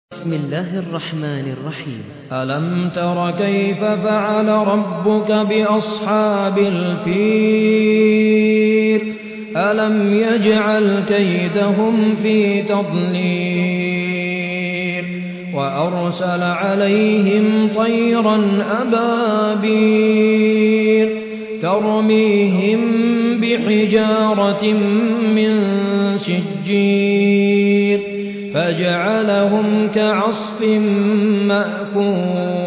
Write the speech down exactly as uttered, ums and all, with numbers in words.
بسم الله الرحمن الرحيم. ألم تر كيف فعل ربك بأصحاب الفيل ألم يجعل كيدهم في تضليل وأرسل عليهم طيرا أبابيل ترميهم بحجارة من سجيل فجعلهم كعصف مأكول